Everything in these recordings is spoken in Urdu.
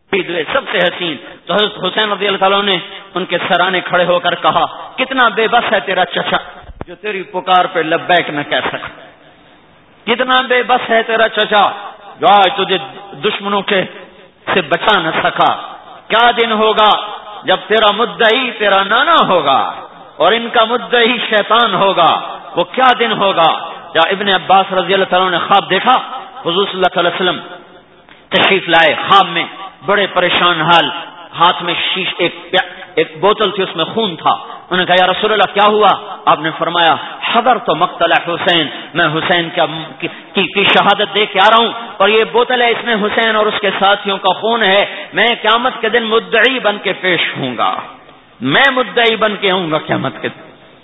سب سے حسین. تو حضرت حسین رضی اللہ تعالیٰ نے ان کے سرانے کھڑے ہو کر کہا کتنا بے بس ہے تیرا چچا جو تیری پکار پہ لبیک نہ کہہ سکا. کتنا بے بس ہے تیرا چچا جو آج تجھے دشمنوں کے سے بچا نہ سکا. کیا دن ہوگا جب تیرا مدعی تیرا نانا ہوگا اور ان کا مدعی شیطان ہوگا. وہ کیا دن ہوگا جب ابن عباس رضی اللہ تعالیٰ نے خواب دیکھا. حضور صلی اللہ علیہ وسلم تشریف لائے خواب میں بڑے پریشان حال, ہاتھ میں ایک بوتل تھی, اس میں خون تھا. انہوں نے کہا یا رسول اللہ کیا ہوا؟ آپ نے فرمایا حضر تو مقتل حسین, میں حسین کی شہادت دے کے آ رہا ہوں اور یہ بوتل ہے, اس میں حسین اور اس کے ساتھیوں کا خون ہے. میں قیامت کے دن مدعی بن کے پیش ہوں گا, میں مدعی بن کے آؤں گا قیامت کے دن.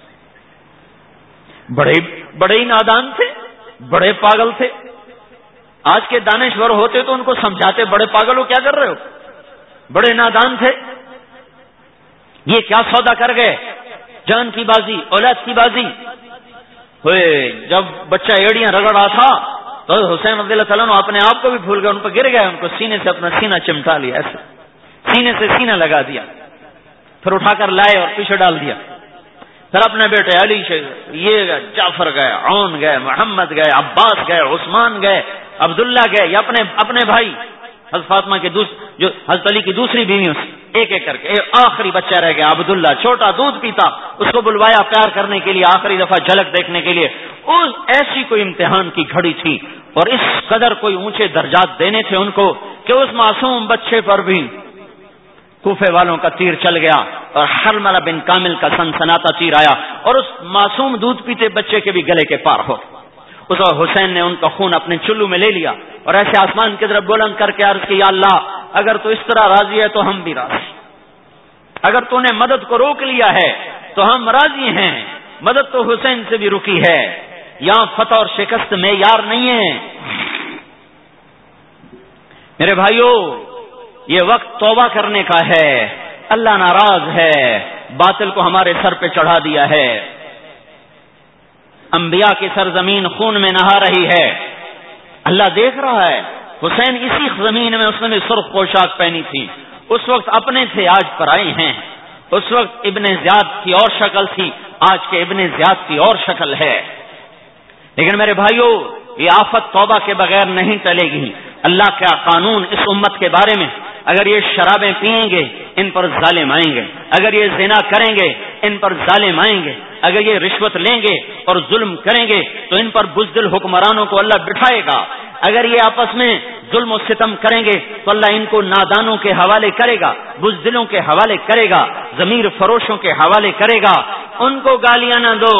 بڑے ہی نادان تھے, بڑے پاگل تھے. آج کے دانشور ہوتے تو ان کو سمجھاتے بڑے پاگل ہو کیا کر رہے ہو. بڑے نادان تھے. یہ کیا سودا کر گئے, جان کی بازی, اولاد کی بازی. جب بچہ ایڑیاں رگڑ رہا تھا تو حسین رضی اللہ تعالیٰ اپنے آپ کو بھی بھول گئے, ان پر گر گئے, ان کو سینے سے اپنا سینہ چمٹا لیا, ایسے سینے سے سینہ لگا دیا, پھر اٹھا کر لائے اور پیچھے ڈال دیا. پھر اپنے بیٹے علی یہ جعفر گئے, عون گئے, محمد گئے, عباس گئے, عثمان گئے, عبداللہ گئے, یا اپنے بھائی حضرت فاطمہ کے جو حضرت علی کی دوسری بیویوں سے ایک ایک کر کے آخری بچہ رہ گیا عبداللہ, چھوٹا دودھ پیتا, اس کو بلوایا پیار کرنے کے لیے, آخری دفعہ جھلک دیکھنے کے لیے. ایسی کوئی امتحان کی گھڑی تھی اور اس قدر کوئی اونچے درجات دینے تھے ان کو کہ اس معصوم بچے پر بھی کوفے والوں کا تیر چل گیا اور حرملہ بن کامل کا سنسناتا تیر آیا اور اس معصوم دودھ پیتے بچے کے بھی گلے کے پار ہو. اس وقت حسین نے ان کا خون اپنے چلو میں لے لیا اور ایسے آسمان کی طرف بلند کر کے عرض کی یا اللہ اگر تو اس طرح راضی ہے تو ہم بھی راضی, اگر تو نے مدد کو روک لیا ہے تو ہم راضی ہیں. مدد تو حسین سے بھی رکی ہے, یہاں فتح اور شکست معیار نہیں ہے. میرے بھائیو یہ وقت توبہ کرنے کا ہے. اللہ ناراض ہے, باطل کو ہمارے سر پہ چڑھا دیا ہے. انبیاء کی سرزمین خون میں نہا رہی ہے, اللہ دیکھ رہا ہے. حسین اسی زمین میں اس نے بھی سرخ پوشاک پہنی تھی, اس وقت اپنے تھے, آج پرائے ہیں. اس وقت ابن زیاد کی اور شکل تھی, آج کے ابن زیاد کی اور شکل ہے. لیکن میرے بھائیو یہ آفت توبہ کے بغیر نہیں ٹلے گی. اللہ کا قانون اس امت کے بارے میں, اگر یہ شرابیں پئیں گے ان پر ظالم آئیں گے, اگر یہ زنا کریں گے ان پر ظالم آئیں گے, اگر یہ رشوت لیں گے اور ظلم کریں گے تو ان پر بزدل حکمرانوں کو اللہ بٹھائے گا. اگر یہ آپس میں ظلم و ستم کریں گے تو اللہ ان کو نادانوں کے حوالے کرے گا, بزدلوں کے حوالے کرے گا, ضمیر فروشوں کے حوالے کرے گا. ان کو گالیاں نہ دو,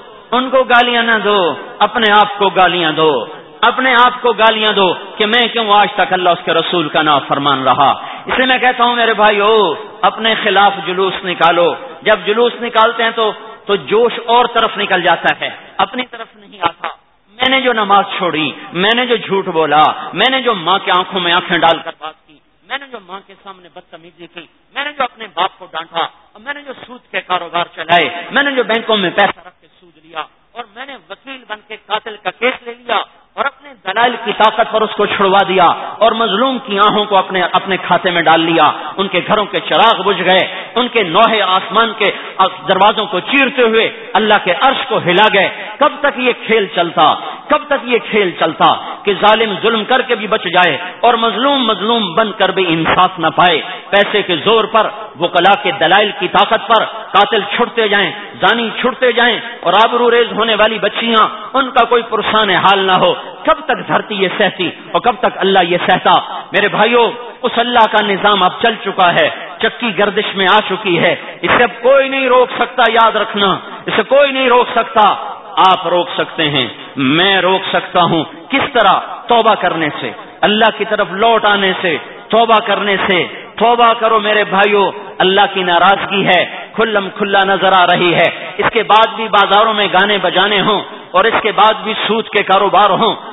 ان کو گالیاں نہ دو, اپنے آپ کو گالیاں دو, اپنے آپ کو گالیاں دو کہ میں کیوں آج تک اللہ اس کے رسول کا نافرمان رہا. اس لیے میں کہتا ہوں میرے بھائیو اپنے خلاف جلوس نکالو. جب جلوس نکالتے ہیں تو جوش اور طرف نکل جاتا ہے, اپنی طرف نہیں آتا. میں نے جو نماز چھوڑی, میں نے جو جھوٹ بولا, میں نے جو ماں کے آنکھوں میں آنکھیں ڈال کر بات کی, میں نے جو ماں کے سامنے بدتمیزی کی, میں نے جو اپنے باپ کو ڈانٹا, میں نے جو سود کے کاروبار چلائے, میں نے جو بینکوں میں پیسہ رکھ کے سود لیا, اور میں نے وکیل بن کے قاتل کا کیس لے لیا اور اپنے دلائل کی طاقت پر اس کو چھڑوا دیا اور مظلوم کی آنکھوں کو اپنے کھاتے میں ڈال لیا. ان کے گھروں کے چراغ بجھ گئے, ان کے نوحے آسمان کے دروازوں کو چیرتے ہوئے اللہ کے عرش کو ہلا گئے. کب تک یہ کھیل چلتا, کب تک یہ کھیل چلتا کہ ظالم ظلم کر کے بھی بچ جائے اور مظلوم بن کر بھی انصاف نہ پائے. پیسے کے زور پر, وکلا کے دلائل کی طاقت پر قاتل چھڑتے جائیں, زانی چھڑتے جائیں اور آبرو ریز ہونے والی بچیاں ان کا کوئی پرسان حال نہ ہو. کب تک دھرتی یہ سہتی اور کب تک اللہ یہ سہتا. میرے بھائیوں اس اللہ کا نظام اب چل چکا ہے, چکی گردش میں آ چکی ہے, اسے اب کوئی نہیں روک سکتا. یاد رکھنا اسے کوئی نہیں روک سکتا. آپ روک سکتے ہیں, میں روک سکتا ہوں. کس طرح؟ توبہ کرنے سے, اللہ کی طرف لوٹ آنے سے, توبہ کرنے سے. توبہ کرو میرے بھائیو, اللہ کی ناراضگی ہے, کھلم کھلا نظر آ رہی ہے. اس کے بعد بھی بازاروں میں گانے بجانے ہوں اور اس کے بعد بھی سود کے کاروبار ہوں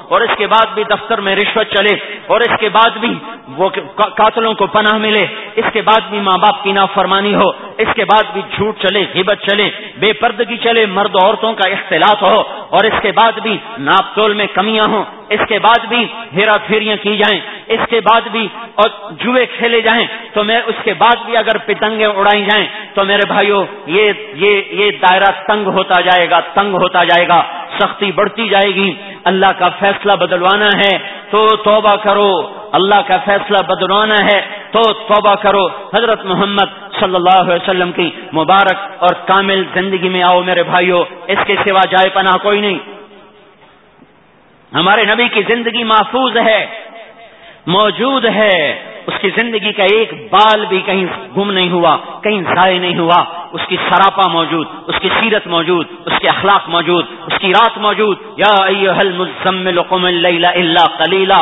اور اس کے بعد بھی دفتر میں رشوت چلے، اور اس کے بعد بھی وہ قاتلوں کو پناہ ملے، اس کے بعد بھی ماں باپ کی نافرمانی ہو، اس کے بعد بھی جھوٹ چلے، غیبت چلے، بے پردگی چلے، مرد عورتوں کا اختلاط ہو، اور اس کے بعد بھی ناپ تول میں کمیاں ہوں، اس کے بعد بھی ہیرا پھیریاں کی جائیں، اس کے بعد بھی اور جوئے کھیلے جائیں، تو میں اس کے بعد بھی اگر پتنگیں اڑائی جائیں تو میرے بھائیوں یہ دائرہ تنگ ہوتا جائے گا، تنگ ہوتا جائے گا، سختی بڑھتی جائے گی۔ اللہ کا فیصلہ بدلوانا ہے تو توبہ کرو، اللہ کا فیصلہ بدلوانا ہے تو توبہ کرو۔ حضرت محمد صلی اللہ علیہ وسلم کی مبارک اور کامل زندگی میں آؤ میرے بھائیوں، اس کے سوا جائے پناہ کوئی نہیں۔ ہمارے نبی کی زندگی محفوظ ہے، موجود ہے، اس کی زندگی کا ایک بال بھی کہیں گم نہیں ہوا، کہیں ضائع نہیں ہوا، اس کی سراپا موجود، اس کی سیرت موجود، اس کے اخلاق موجود، اس کی رات موجود۔ یا ایھا المزمل قم اللیل الا قلیلا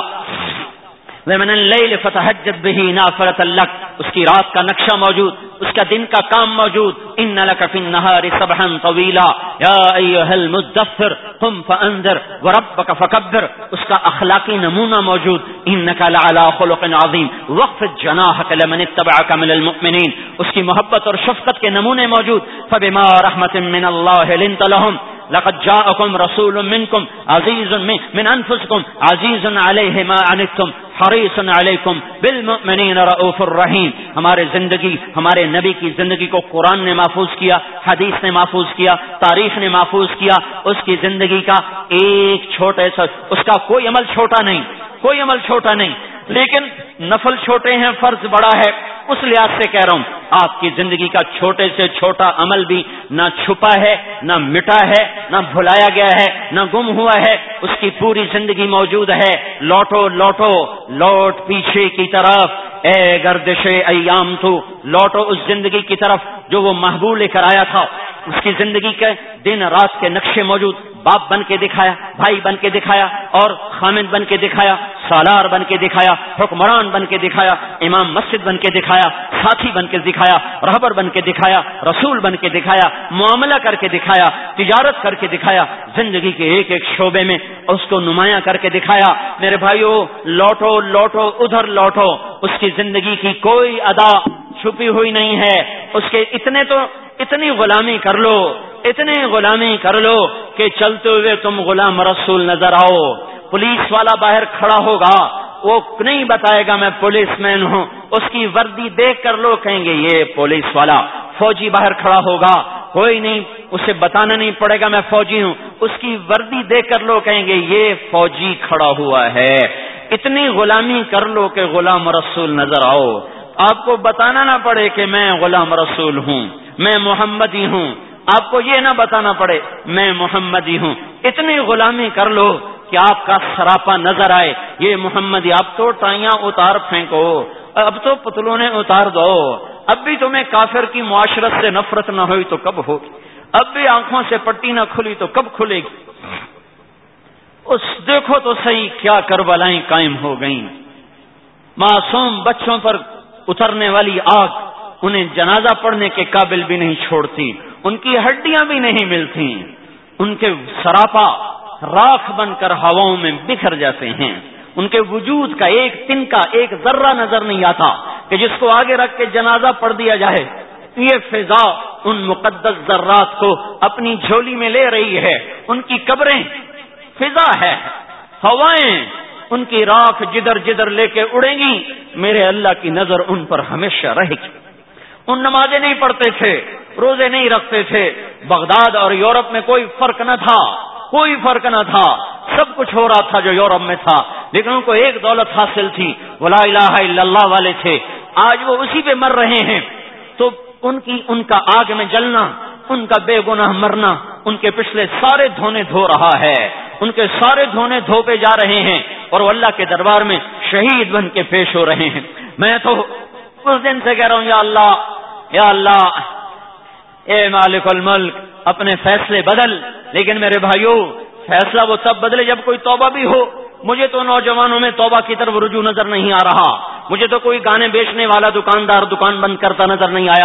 ومن اللیل فتہجد بہ نافلۃ لک، اس کی رات کا نقشہ موجود، اس کا دن کا کام موجود۔ ان لک فی النہار سبحا طویلا یا ایھا المدثر قم فانذر وربک فکبر، اس کا اخلاقی نمونہ موجود۔ انک لعلی خلق عظیم واخفض جناحک لمن اتبعک من المؤمنین، اس کی محبت اور شفقت کے نمونے موجود۔ فبما رحمۃ من اللہ لنت لهم لقد جاءكم رسول منكم عزيز من انفسكم عزيز عليه ما عنتم حريص عليكم بالمؤمنين رؤوف الرحيم۔ ہمارے زندگی، ہمارے نبی کی زندگی کو قرآن نے محفوظ کیا، حدیث نے محفوظ کیا، تاریخ نے محفوظ کیا۔ اس کی زندگی کا ایک چھوٹے سا، اس کا کوئی عمل چھوٹا نہیں، کوئی عمل چھوٹا نہیں، لیکن نفل چھوٹے ہیں، فرض بڑا ہے۔ اس لحاظ سے کہہ رہا ہوں، آپ کی زندگی کا چھوٹے سے چھوٹا عمل بھی نہ چھپا ہے، نہ مٹا ہے، نہ بھلایا گیا ہے، نہ گم ہوا ہے، اس کی پوری زندگی موجود ہے۔ لوٹو لوٹو لوٹ پیچھے کی طرف، اے گردش ایام تو، لوٹو اس زندگی کی طرف جو وہ محبوب لے کر آیا تھا۔ اس کی زندگی کے دن رات کے نقشے موجود، باپ بن کے دکھایا، بھائی بن کے دکھایا، اور خامد بن کے دکھایا، سالار بن کے دکھایا، حکمران بن کے دکھایا، امام مسجد بن کے دکھایا، ساتھی بن کے دکھایا، رہبر بن کے دکھایا، رسول بن کے دکھایا، معاملہ کر کے دکھایا، تجارت کر کے دکھایا، زندگی کے ایک ایک شعبے میں اس کو نمایاں کر کے دکھایا۔ میرے بھائیو، لوٹو لوٹو ادھر لوٹو، اس کی زندگی کی کوئی ادا چھپی ہوئی نہیں ہے۔ اس کے اتنی غلامی کر لو، اتنی غلامی کر لو کہ چلتے ہوئے تم غلام رسول نظر آؤ۔ پولیس والا باہر کھڑا ہوگا، وہ نہیں بتائے گا میں پولیس مین ہوں، اس کی وردی دیکھ کر لوگ کہیں گے یہ پولیس والا۔ فوجی باہر کھڑا ہوگا، کوئی نہیں، اسے بتانا نہیں پڑے گا میں فوجی ہوں، اس کی وردی دیکھ کر لوگ کہیں گے یہ فوجی کھڑا ہوا ہے۔ اتنی غلامی کر لو کہ غلام رسول نظر آؤ، آپ کو بتانا نہ پڑے کہ میں غلام رسول ہوں، میں محمدی ہوں، آپ کو یہ نہ بتانا پڑے میں محمدی ہوں۔ اتنی غلامی کر لو کہ آپ کا سراپا نظر آئے، یہ محمدی۔ اب تو ٹائیاں اتار پھینکو، اب تو پتلونے اتار دو، اب بھی تمہیں کافر کی معاشرت سے نفرت نہ ہوئی تو کب ہوگی؟ اب بھی آنکھوں سے پٹی نہ کھلی تو کب کھلے گی؟ اس دیکھو تو صحیح کیا کربلائیں قائم ہو گئیں۔ معصوم بچوں پر اترنے والی آگ انہیں جنازہ پڑھنے کے قابل بھی نہیں چھوڑتی، ان کی ہڈیاں بھی نہیں ملتی، ان کے سراپا راکھ بن کر ہواؤں میں بکھر جاتے ہیں، ان کے وجود کا ایک تنکا، ایک ذرہ نظر نہیں آتا کہ جس کو آگے رکھ کے جنازہ پڑھ دیا جائے۔ یہ فضا ان مقدس ذرات کو اپنی جھولی میں لے رہی ہے، ان کی قبریں فضا ہے، ہوائیں ان کی راکھ جدھر جدھر لے کے اڑیں گی، میرے اللہ کی نظر ان پر ہمیشہ رہے گی۔ ان نمازیں نہیں پڑھتے تھے، روزے نہیں رکھتے تھے، بغداد اور یورپ میں کوئی فرق نہ تھا، کوئی فرق نہ تھا، سب کچھ ہو رہا تھا جو یورپ میں تھا، لیکن ان کو ایک دولت حاصل تھی، وہ لا الہ الا اللہ والے تھے۔ آج وہ اسی پہ مر رہے ہیں، تو ان کا آگ میں جلنا، ان کا بے گناہ مرنا، ان کے پچھلے سارے دھونے دھو رہا ہے، ان کے سارے دھونے دھوپے جا رہے ہیں، اور وہ اللہ کے دربار میں شہید بن کے پیش ہو رہے ہیں۔ میں تو اس دن سے کہہ رہا ہوں، یا اللہ، یا اللہ، اے مالک الملک، اپنے فیصلے بدل۔ لیکن میرے بھائیوں، فیصلہ وہ تب بدلے جب کوئی توبہ بھی ہو۔ مجھے تو نوجوانوں میں توبہ کی طرف رجوع نظر نہیں آ رہا، مجھے تو کوئی گانے بیچنے والا دکاندار دکان بند کرتا نظر نہیں آیا۔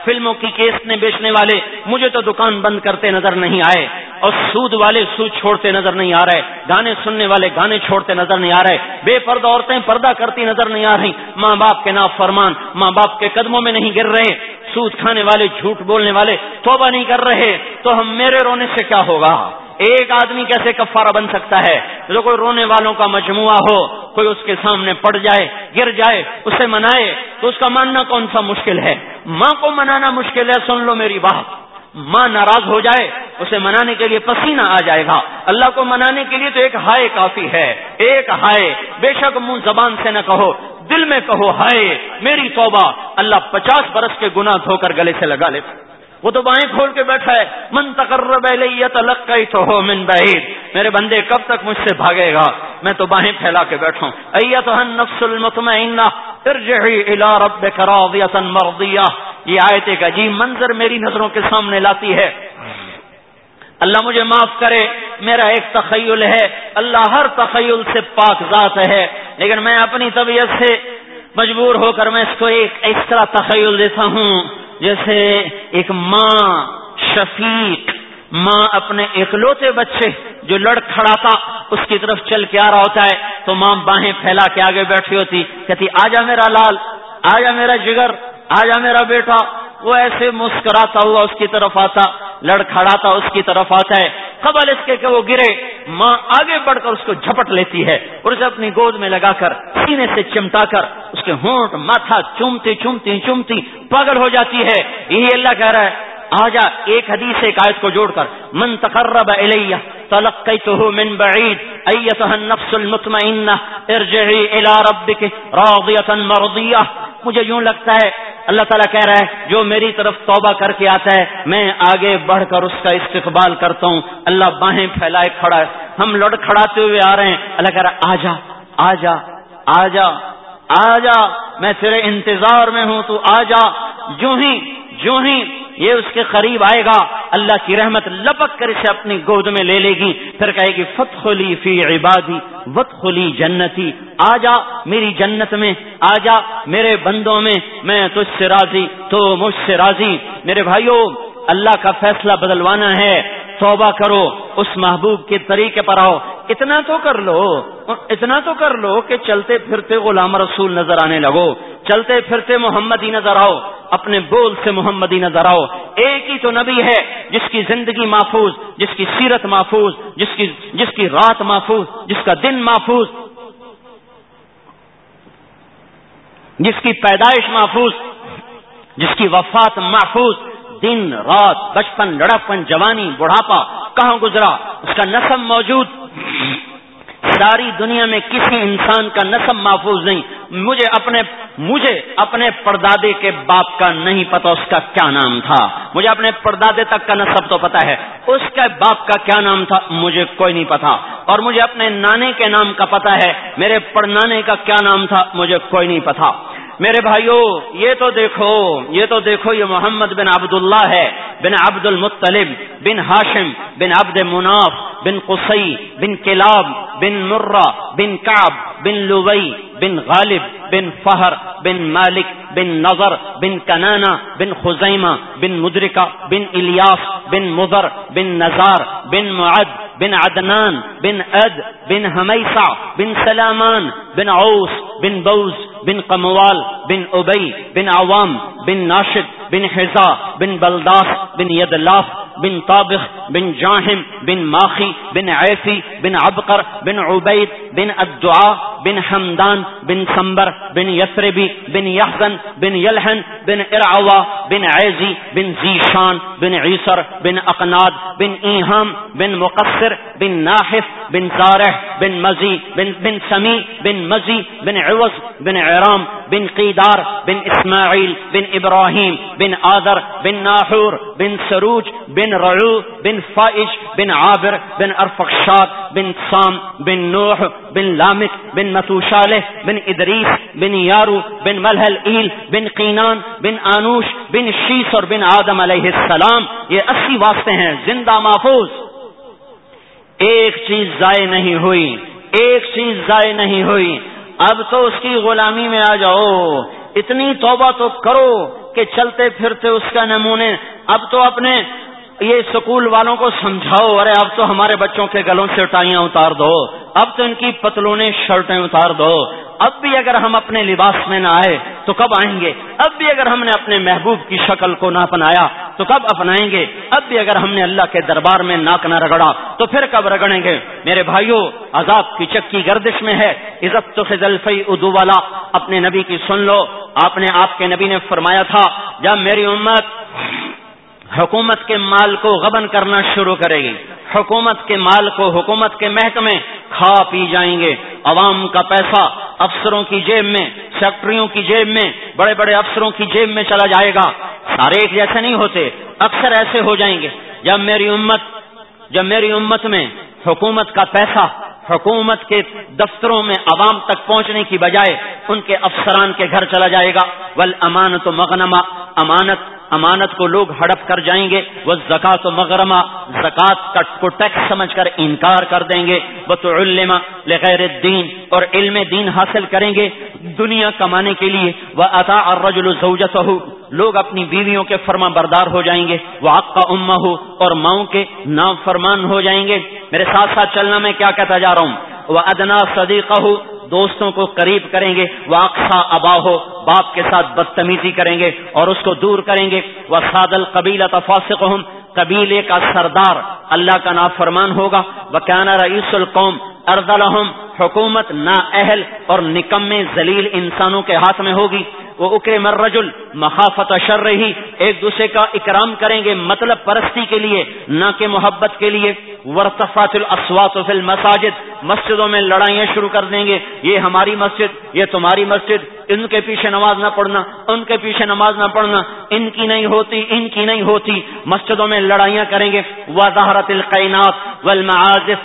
فلموں کی کیسٹیں بیچنے والے مجھے تو دکان بند کرتے نظر نہیں آئے، اور سود والے سود چھوڑتے نظر نہیں آ رہے، گانے سننے والے گانے چھوڑتے نظر نہیں آ رہے، بے پردہ عورتیں پردہ کرتی نظر نہیں آ رہی، ماں باپ کے نافرمان ماں باپ کے قدموں میں نہیں گر رہے، سود کھانے والے جھوٹ بولنے والے توبہ نہیں کر رہے، تو ہم میرے رونے سے کیا ہوگا؟ ایک آدمی کیسے کفارہ بن سکتا ہے؟ جو کوئی رونے والوں کا مجموعہ ہو، کوئی اس کے سامنے پڑ جائے، گر جائے، اسے منائے، تو اس کا ماننا کون سا مشکل ہے؟ ماں کو منانا مشکل ہے، سن لو میری بات، ماں ناراض ہو جائے اسے منانے کے لیے پسینہ آ جائے گا، اللہ کو منانے کے لیے تو ایک ہائے کافی ہے، ایک ہائے، بے شک منہ زبان سے نہ کہو، دل میں کہو ہائے میری توبہ، اللہ 50 برس کے گناہ دھو کر گلے سے لگا لیتا۔ وہ تو بائیں کھول کے بیٹھا ہے، من تقرب الی تلقیتہ من بعید، میرے بندے کب تک مجھ سے بھاگے گا، میں تو باہیں پھیلا کے بیٹھوں۔ ایتھا النفس المطمئنہ ارجعی الی ربک راضیۃ مرضیہ، یہ آیت ایک عجیب منظر میری نظروں کے سامنے لاتی ہے۔ اللہ مجھے معاف کرے، میرا ایک تخیل ہے، اللہ ہر تخیل سے پاک ذات ہے، لیکن میں اپنی طبیعت سے مجبور ہو کر میں اس کو ایک اس طرح تخیل دیتا ہوں جیسے ایک ماں شفیق، ماں اپنے اکلوتے بچے جو لڑ کھڑاتا اس کی طرف چل کے آ رہا ہوتا ہے تو ماں باہیں پھیلا کے آگے بیٹھی ہوتی، کہتی آجا میرا لال، آجا میرا جگر، آجا میرا بیٹا، وہ ایسے مسکراتا ہوا اس کی طرف آتا، لڑکھڑاتا اس کی طرف آتا ہے، قبل اس کے کہ وہ گرے ماں آگے بڑھ کر اس کو جھپٹ لیتی ہے اور اسے اپنی گود میں لگا کر سینے سے چمٹا کر اس کے ہونٹ ماتھا چومتی چومتی چومتی پاگل ہو جاتی ہے۔ یہی اللہ کہہ رہا ہے، آجا، ایک حدیث ایک آیت کو جوڑ کر، من تقرب الی تلقیتہ من بعید ایتھا النفس المطمئنہ ارجعی الی ربک راضیۃ مرضیہ۔ مجھے یوں لگتا ہے اللہ تعالیٰ کہہ رہا ہے جو میری طرف توبہ کر کے آتا ہے میں آگے بڑھ کر اس کا استقبال کرتا ہوں۔ اللہ باہیں پھیلائے کھڑا ہے، ہم لڑکھڑاتے ہوئے آ رہے ہیں، اللہ کہہ رہا ہے آجا آجا آجا آجا، میں تیرے انتظار میں ہوں، تو آجا۔ جو ہی یہ اس کے قریب آئے گا اللہ کی رحمت لپک کر اسے اپنی گود میں لے لے گی، پھر کہے گی فادخلی فی عبادی وادخلی جنتی، آجا میری جنت میں، آجا میرے بندوں میں، میں تجھ سے راضی تو مجھ سے راضی۔ میرے بھائیوں، اللہ کا فیصلہ بدلوانا ہے، توبہ کرو، اس محبوب کے طریقے پر آؤ۔ اتنا تو کر لو کہ چلتے پھرتے غلام رسول نظر آنے لگو، چلتے پھرتے محمدی نظر آؤ، اپنے بول سے محمدی نظر آؤ۔ ایک ہی تو نبی ہے جس کی زندگی محفوظ، جس کی سیرت محفوظ، جس کی رات محفوظ، جس کا دن محفوظ، جس کی پیدائش محفوظ، جس کی وفات محفوظ، دن رات، بچپن، لڑکپن، جوانی، بڑھاپا کہاں گزرا، اس کا نسب موجود۔ ساری دنیا میں کسی انسان کا نسب محفوظ نہیں۔ مجھے اپنے پردادے کے باپ کا نہیں پتا اس کا کیا نام تھا، مجھے اپنے پردادے تک کا نسب تو پتا ہے، اس کے باپ کا کیا نام تھا مجھے کوئی نہیں پتا، اور مجھے اپنے نانے کے نام کا پتا ہے، میرے پڑنانے کا کیا نام تھا مجھے کوئی نہیں پتا۔ میرے بھائیوں، یہ تو دیکھو یہ محمد بن عبداللہ ہے، بن عبد المطلب، بن ہاشم، بن عبد مناف، بن قصی، بن کلاب، بن مرہ، بن کعب، بن لوی، بن غالب، بن فہر، بن مالک، بن نضر، بن کنانہ، بن خزیمہ، بن مدرکہ، بن الیاس، بن مضر، بن نزار، بن معد، بن عدنان، بن اد، بن حمیسہ، بن سلامان، بن عوس، بن بوز، بن قموال، بن ابی، بن عوام، بن ناشد، بن حزا، بن بلداس، بن یدلاف، بن طابخ، بن جاہم، بن ماخی، بن عیفی، بن عبقر، بن عبید، بن الدعاء، بن حمدان، بن سمبر، بن یثربی، بن یحزن، بن یلحن، بن ارعوا، بن عیزی، بن زیشان، بن عیسر، بن اقناد، بن ایہام، بن مقصر، بن ناحف، بن زارح، بن مزی، بن سمی، بن مزی، بن عوض، بن عرام، بن قیدار، بن اسماعیل، بن ابراہیم، بن آذر، بن ناحور، بن سروج، بن رعو، بن فائج، بن عابر، بن ارفخشاد، بن سام، بن نوح، بن لامک، بن متوشالح، بن ادریس، بن یارو، بن ملحل ایل، بن قینان، بن آنوش، بن شیس اور بن آدم علیہ السلام۔ یہ 80 واسطے ہیں زندہ محفوظ۔ ایک چیز ضائع نہیں ہوئی، اب تو اس کی غلامی میں آ جاؤ، اتنی توبہ تو کرو کے چلتے پھرتے اس کا نمونے. اب تو اپنے یہ سکول والوں کو سمجھاؤ، ارے اب تو ہمارے بچوں کے گلوں سے ٹائیاں اتار دو، اب تو ان کی پتلونیں شرٹیں اتار دو. اب بھی اگر ہم اپنے لباس میں نہ آئے تو کب آئیں گے؟ اب بھی اگر ہم نے اپنے محبوب کی شکل کو نہ اپنایا تو کب اپنائیں گے؟ اب بھی اگر ہم نے اللہ کے دربار میں ناک نہ رگڑا تو پھر کب رگڑیں گے؟ میرے بھائیوں، عذاب کی چکی گردش میں ہے. عزت تو خزلفی ادو والا، اپنے نبی کی سن لو. آپ کے نبی نے فرمایا تھا، جب میری امت حکومت کے مال کو غبن کرنا شروع کرے گی، حکومت کے مال کو، حکومت کے محکمے کھا پی جائیں گے، عوام کا پیسہ افسروں کی جیب میں، سیکٹریوں کی جیب میں، بڑے بڑے افسروں کی جیب میں چلا جائے گا. سارے ایک جیسے نہیں ہوتے، اکثر ایسے ہو جائیں گے. جب میری امت میں حکومت کا پیسہ حکومت کے دفتروں میں عوام تک پہنچنے کی بجائے ان کے افسران کے گھر چلا جائے گا. والامانۃ مغنمہ، امانت کو لوگ ہڑپ کر جائیں گے. والزکوٰۃ مغرمہ، زکوٰۃ کو ٹیکس سمجھ کر انکار کر دیں گے. وتعلم لغیر الدین، اور علم دین حاصل کریں گے دنیا کمانے کے لیے. واطاع الرجل زوجته، لوگ اپنی بیویوں کے فرما بردار ہو جائیں گے. وعق امه، اور ماؤں کے نافرمان ہو جائیں گے. میرے ساتھ ساتھ چلنا، میں کیا کہتا جا رہا ہوں. وادنى صديقه، دوستوں کو قریب کریں گے. واقصى اباہ، باپ کے ساتھ بدتمیزی کریں گے اور اس کو دور کریں گے. وصاد القبیلۃ فاسقهم، قبیلے کا سردار اللہ کا نافرمان ہوگا. وکان رئیس القوم ارذلهم، حکومت نااہل اور نکمے ذلیل انسانوں کے ہاتھ میں ہوگی. وہ اکرم الرجل مخافت شرہ، ایک دوسرے کا اکرام کریں گے مطلب پرستی کے لیے، نہ کہ محبت کے لیے. وارتفعت الاصوات فی المساجد، مسجدوں میں لڑائیاں شروع کر دیں گے، یہ ہماری مسجد، یہ تمہاری مسجد، ان کے پیچھے نماز نہ پڑھنا، ان کے پیچھے نماز نہ پڑھنا، ان کی نہیں ہوتی، مسجدوں میں لڑائیاں کریں گے. وظہرت القینات والمعازف،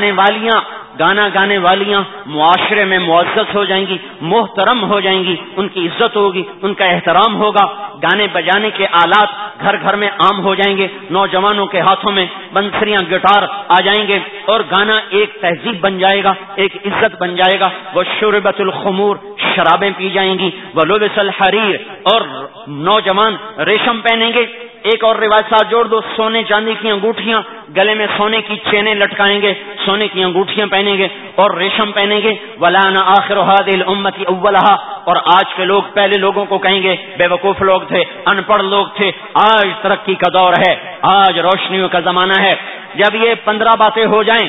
گانا گانے والیاں معاشرے میں معزز ہو جائیں گی، محترم ہو جائیں گی، ان کی عزت ہوگی، ان کا احترام ہوگا. گانے بجانے کے آلات گھر گھر میں عام ہو جائیں گے، نوجوانوں کے ہاتھوں میں بنسریاں، گٹار آ جائیں گے اور گانا ایک تہذیب بن جائے گا، ایک عزت بن جائے گا. وشربت الخمور، شرابیں پی جائیں گی. ولبس الحریر، اور نوجوان ریشم پہنیں گے. ایک اور روایت ساتھ جوڑ دو، سونے چاندی کی انگوٹھیاں، گلے میں سونے کی چینیں لٹکائیں گے، سونے کی انگوٹھیاں پہنیں گے اور ریشم پہنیں گے. ولان آخر هذه الامه اولها، اور آج کے لوگ پہلے لوگوں کو کہیں گے بے وقوف لوگ تھے، ان پڑھ لوگ تھے. آج ترقی کا دور ہے، آج روشنیوں کا زمانہ ہے. جب یہ 15 باتیں ہو جائیں،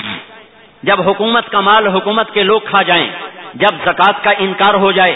جب حکومت کا مال حکومت کے لوگ کھا جائیں، جب زکوٰۃ کا انکار ہو جائے،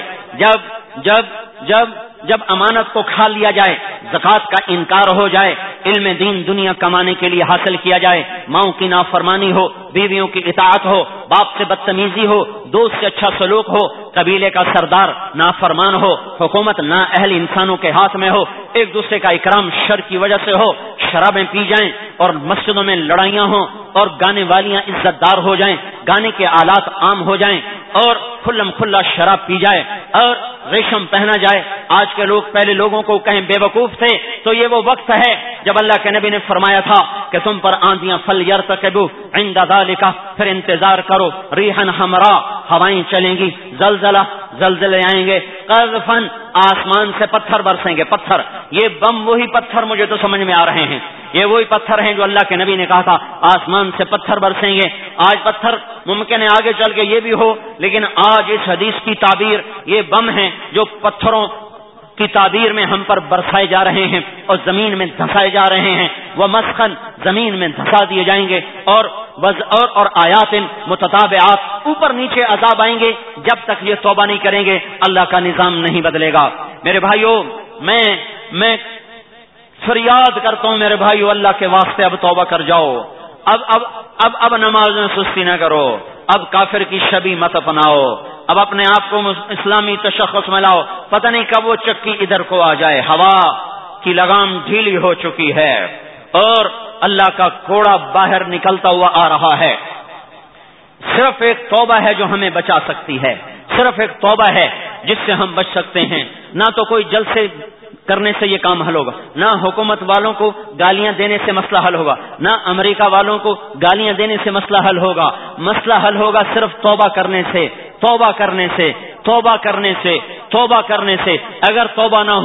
جب امانت کو کھا لیا جائے، زکوٰۃ کا انکار ہو جائے، علم دین دنیا کمانے کے لیے حاصل کیا جائے، ماؤں کی نافرمانی ہو، بیویوں کی اطاعت ہو، باپ سے بدتمیزی ہو، دوست سے اچھا سلوک ہو، قبیلے کا سردار نافرمان ہو، حکومت نااہل انسانوں کے ہاتھ میں ہو، ایک دوسرے کا اکرام شر کی وجہ سے ہو، شرابیں پی جائیں اور مسجدوں میں لڑائیاں ہوں اور گانے والیاں عزت دار ہو جائیں، گانے کے آلات عام ہو جائیں اور کھلم کھلا شراب پی جائے اور ریشم پہنا جائے. آج کے لوگ پہلے لوگوں کو کہیں بے وقوف تھے، تو یہ وہ وقت ہے جب اللہ کے نبی نے فرمایا تھا کہ تم پر آندیاں فلیرتقبوا عند ذالک، پھر انتظار کرو، ریحا حمراء، ہوائیں چلیں گی، زلزلے آئیں گے، قذفاً، آسمان سے پتھر برسیں گے. پتھر، یہ بم وہی پتھر مجھے تو سمجھ میں آ رہے ہیں، یہ وہی پتھر ہیں جو اللہ کے نبی نے کہا تھا آسمان سے پتھر برسیں گے. آج پتھر ممکن ہے آگے چل کے یہ بھی ہو، لیکن آج اس حدیث کی تعبیر یہ بم ہیں جو پتھروں کی تعبیر میں ہم پر برسائے جا رہے ہیں اور زمین میں دھسائے جا رہے ہیں. وہ مسخن، زمین میں دھسا دیے جائیں گے اور آیات متتابعات، اوپر نیچے عذاب آئیں گے. جب تک یہ توبہ نہیں کریں گے اللہ کا نظام نہیں بدلے گا. میرے بھائیوں، میں فریاد کرتا ہوں میرے بھائیوں، اللہ کے واسطے اب توبہ کر جاؤ. اب نماز میں سستی نہ کرو، اب کافر کی شبیہ مت اپناؤ، اب اپنے آپ کو اسلامی تشخص میں لاؤ. پتہ نہیں کب وہ چکی ادھر کو آ جائے. ہوا کی لگام ڈھیلی ہو چکی ہے اور اللہ کا کوڑا باہر نکلتا ہوا آ رہا ہے. صرف ایک توبہ ہے جو ہمیں بچا سکتی ہے، صرف ایک توبہ ہے جس سے ہم بچ سکتے ہیں. نہ تو کوئی جلسے کرنے سے یہ کام حل ہوگا، نہ حکومت والوں کو گالیاں دینے سے مسئلہ حل ہوگا، نہ امریکہ والوں کو گالیاں دینے سے مسئلہ حل ہوگا. مسئلہ حل ہوگا صرف توبہ کرنے سے، توبہ کرنے سے، توبہ کرنے سے، توبہ کرنے سے. اگر توبہ نہ ہوئی،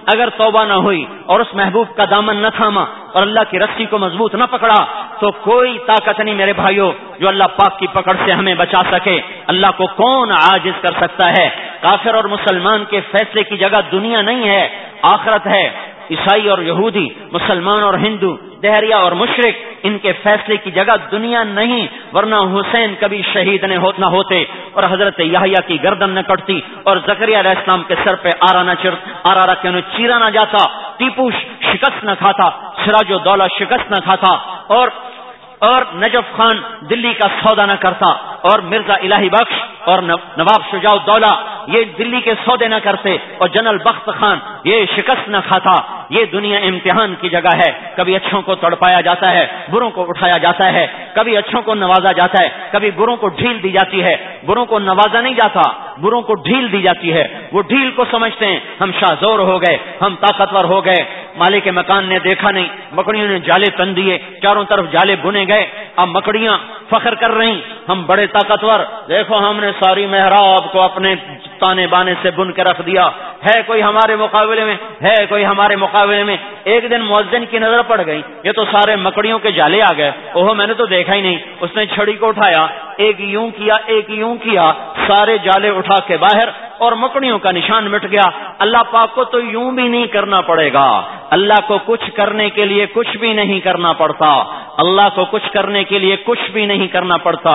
اگر توبہ نہ ہوئی اور اس محبوب کا دامن نہ تھاما اور اللہ کی رسی کو مضبوط نہ پکڑا تو کوئی طاقت نہیں میرے بھائیوں جو اللہ پاک کی پکڑ سے ہمیں بچا سکے. اللہ کو کون عاجز کر سکتا ہے؟ کافر اور مسلمان کے فیصلے کی جگہ دنیا نہیں ہے، آخرت ہے. عیسائی اور یہودی، مسلمان اور ہندو، دہریہ اور مشرک، ان کے فیصلے کی جگہ دنیا نہیں، ورنہ حسین کبھی شہید نہ ہوتے اور حضرت یحییٰ کی گردن نہ کٹتی اور زکریا علیہ السلام کے سر پہ آرا کے انہیں چیرا نہ جاتا، ٹیپو شکست نہ کھاتا، سراج الدولہ شکست نہ کھاتا اور نجف خان دلی کا سودا نہ کرتا اور مرزا الہی بخش اور نواب شجاع الدولہ یہ دلی کے سودے نہ کرتے اور جنرل بخت خان یہ شکست نہ کھاتا. یہ دنیا امتحان کی جگہ ہے. کبھی اچھوں کو تڑپایا جاتا ہے، بروں کو اٹھایا جاتا ہے، کبھی اچھوں کو نوازا جاتا ہے، کبھی بروں کو ڈھیل دی جاتی ہے. بروں کو نوازا نہیں جاتا، بروں کو ڈھیل دی جاتی ہے. وہ ڈھیل کو سمجھتے ہیں ہم شاہزور ہو گئے، ہم طاقتور ہو گئے. مالک مکان نے دیکھا نہیں، مکڑیوں نے جالے تن دیے، چاروں طرف جالے بنے گئے. اب مکڑیاں فخر کر رہی ہم بڑے طاقتور، دیکھو ہم نے ساری محراب کو اپنے تانے بانے سے بن کے رکھ دیا. ہے کوئی ہمارے مقابلے میں؟ ہے کوئی ہمارے مقابلے میں؟ ایک دن مؤذن کی نظر پڑ گئی، یہ تو سارے مکڑیوں کے جالے آ گئے. اوہ میں نے تو دیکھا ہی نہیں. اس نے چھڑی کو اٹھایا، ایک یوں کیا ایک یوں کیا، سارے جالے اٹھا کے باہر اور مکڑیوں کا نشان مٹ گیا. اللہ پاک کو تو یوں بھی نہیں کرنا پڑے گا. اللہ کو کچھ کرنے کے لیے کچھ بھی نہیں کرنا پڑتا. اللہ کو کچھ کرنے کے لیے کچھ بھی نہیں کرنا پڑتا.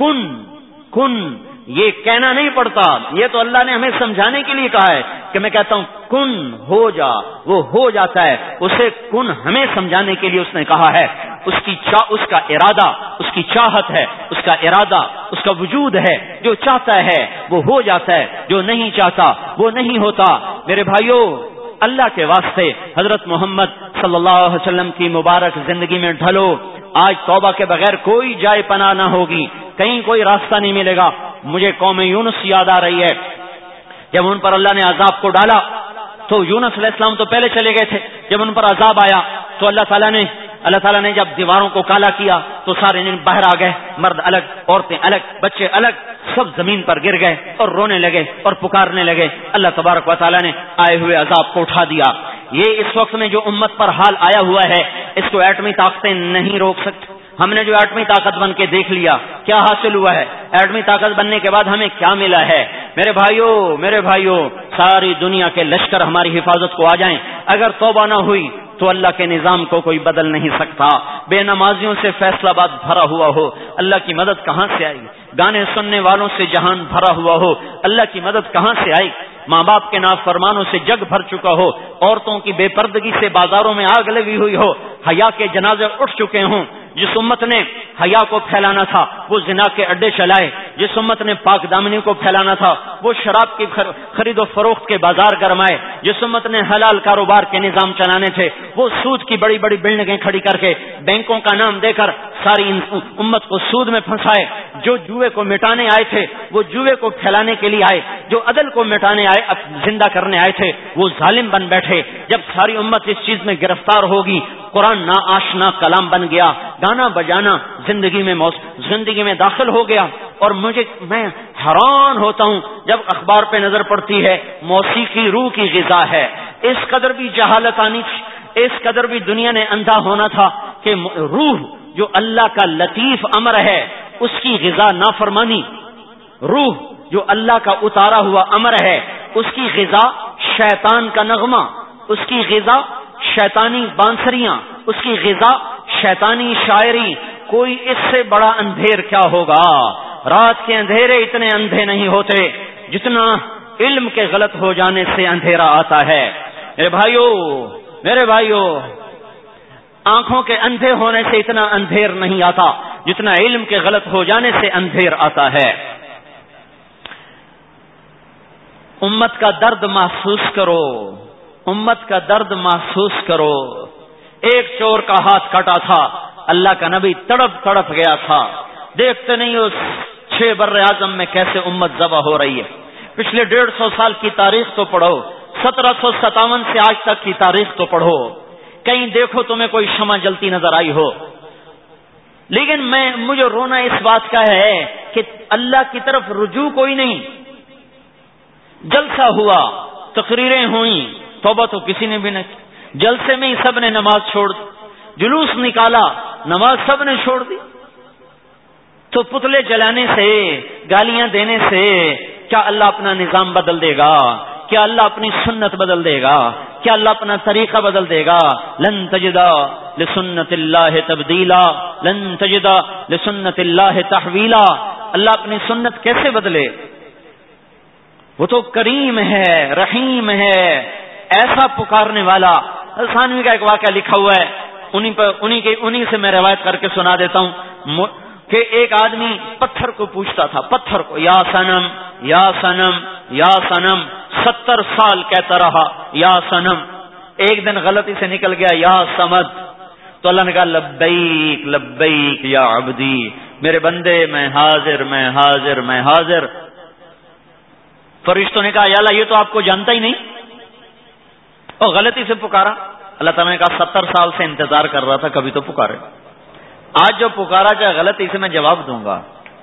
کن یہ کہنا نہیں پڑتا. یہ تو اللہ نے ہمیں سمجھانے کے لیے کہا ہے کہ میں کہتا ہوں کن ہو جا، وہ ہو جاتا ہے. اسے کن ہمیں سمجھانے کے لیے اس نے کہا ہے. اس کا ارادہ، اس کی چاہت ہے، اس کا ارادہ، اس کا وجود ہے. جو چاہتا ہے وہ ہو جاتا ہے، جو نہیں چاہتا وہ نہیں ہوتا. میرے بھائیوں، اللہ کے واسطے حضرت محمد صلی اللہ علیہ وسلم کی مبارک زندگی میں ڈھلو. آج توبہ کے بغیر کوئی جائے پناہ نہ ہوگی، کہیں کوئی راستہ نہیں ملے گا. مجھے قوم یونس یاد آ رہی ہے. جب ان پر اللہ نے عذاب کو ڈالا تو یونس علیہ السلام تو پہلے چلے گئے تھے. جب ان پر عذاب آیا تو اللہ تعالیٰ نے جب دیواروں کو کالا کیا تو سارے باہر آ گئے، مرد الگ، عورتیں الگ، بچے الگ، سب زمین پر گر گئے اور رونے لگے اور پکارنے لگے. اللہ تبارک و تعالیٰ نے آئے ہوئے عذاب کو اٹھا دیا. یہ اس وقت میں جو امت پر حال آیا ہوا ہے اس کو ایٹمی طاقتیں نہیں روک سکتی. ہم نے جو ایٹمی طاقت بن کے دیکھ لیا، کیا حاصل ہوا ہے؟ ایٹمی طاقت بننے کے بعد ہمیں کیا ملا ہے؟ میرے بھائیوں، ساری دنیا کے لشکر ہماری حفاظت کو آ جائیں، اگر توبہ نہ ہوئی تو اللہ کے نظام کو کوئی بدل نہیں سکتا. بے نمازیوں سے فیصلہ باد بھرا ہوا ہو، اللہ کی مدد کہاں سے آئی؟ گانے سننے والوں سے جہان بھرا ہوا ہو، اللہ کی مدد کہاں سے آئی؟ ماں باپ کے نافرمانوں سے جگ بھر چکا ہو، عورتوں کی بے پردگی سے بازاروں میں آگ لگی ہوئی ہو، حیا کے جنازے اٹھ چکے ہوں. جس امت نے حیا کو پھیلانا تھا وہ زنا کے اڈے چلائے. جس امت نے پاک دامنی کو پھیلانا تھا وہ شراب کی خرید و فروخت کے بازار گرمائے. جس امت نے حلال کاروبار کے نظام چلانے تھے وہ سود کی بڑی بڑی بلڈنگیں کھڑی کر کے بینکوں کا نام دے کر ساری امت کو سود میں پھنسائے. جو جوئے کو مٹانے آئے تھے وہ جوئے کو پھیلانے کے لیے آئے، جو عدل کو مٹانے آئے، زندہ کرنے آئے تھے وہ ظالم بن بیٹھے. جب ساری امت اس چیز میں گرفتار ہوگی، قرآن نا آشنا کلام بن گیا، گانا بجانا زندگی میں داخل ہو گیا. اور میں حیران ہوتا ہوں جب اخبار پہ نظر پڑتی ہے موسیقی روح کی غذا ہے. اس قدر بھی جہالت آنی تھی، اس قدر بھی دنیا نے اندھا ہونا تھا کہ روح جو اللہ کا لطیف امر ہے اس کی غذا نافرمانی. روح جو اللہ کا اتارا ہوا امر ہے اس کی غذا شیطان کا نغمہ، اس کی غذا شیطانی بانسریاں، اس کی غذا شیطانی شاعری. کوئی اس سے بڑا اندھیر کیا ہوگا؟ رات کے اندھیرے اتنے اندھے نہیں ہوتے جتنا علم کے غلط ہو جانے سے اندھیرا آتا ہے. میرے بھائیوں، آنکھوں کے اندھے ہونے سے اتنا اندھیر نہیں آتا جتنا علم کے غلط ہو جانے سے اندھیر آتا ہے. امت کا درد محسوس کرو، امت کا درد محسوس کرو. ایک چور کا ہاتھ کٹا تھا، اللہ کا نبی تڑپ گیا تھا. دیکھتے نہیں ہو 6 بر اعظم میں کیسے امت ذبح ہو رہی ہے. پچھلے 150 سال کی تاریخ تو پڑھو، 1757 سے آج تک کی تاریخ تو پڑھو، کہیں دیکھو تمہیں کوئی شمع جلتی نظر آئی ہو. لیکن مجھے رونا اس بات کا ہے کہ اللہ کی طرف رجوع کوئی نہیں. جلسہ ہوا، تقریریں ہوئیں، توبہ تو کسی نے بھی نہیں کی، جلسے میں ہی سب نے نماز چھوڑ دی، جلوس نکالا نماز سب نے چھوڑ دی۔ تو پتلے جلانے سے، گالیاں دینے سے کیا اللہ اپنا نظام بدل دے گا؟ کیا اللہ اپنی سنت بدل دے گا؟ کیا اللہ اپنا طریقہ بدل دے گا؟ لن تجد لسنت اللہ تبدیلا، لن تجد لسنت اللہ تحویلا۔ اللہ اپنی سنت کیسے بدلے؟ وہ تو کریم ہے، رحیم ہے، ایسا پکارنے والا۔ ثانوی کا ایک واقعہ لکھا ہوا ہے، انہی سے میں روایت کر کے سنا دیتا ہوں کہ ایک آدمی پتھر کو پوچھتا تھا، پتھر کو، یا صنم یا صنم یا صنم، 70 سال کہتا رہا یا صنم۔ ایک دن غلطی سے نکل گیا یا صمد، تو اللہ نے کہا لبیک لبیک یا عبدی، میرے بندے میں حاضر میں حاضر میں حاضر۔ فرشتوں نے کہا یا اللہ یہ تو آپ کو جانتا ہی نہیں، اور غلطی سے پکارا۔ اللہ تعالیٰ نے کہا 70 سال سے انتظار کر رہا تھا، کبھی تو پکارے، آج جو پکارا جائے غلطی سے میں جواب دوں گا۔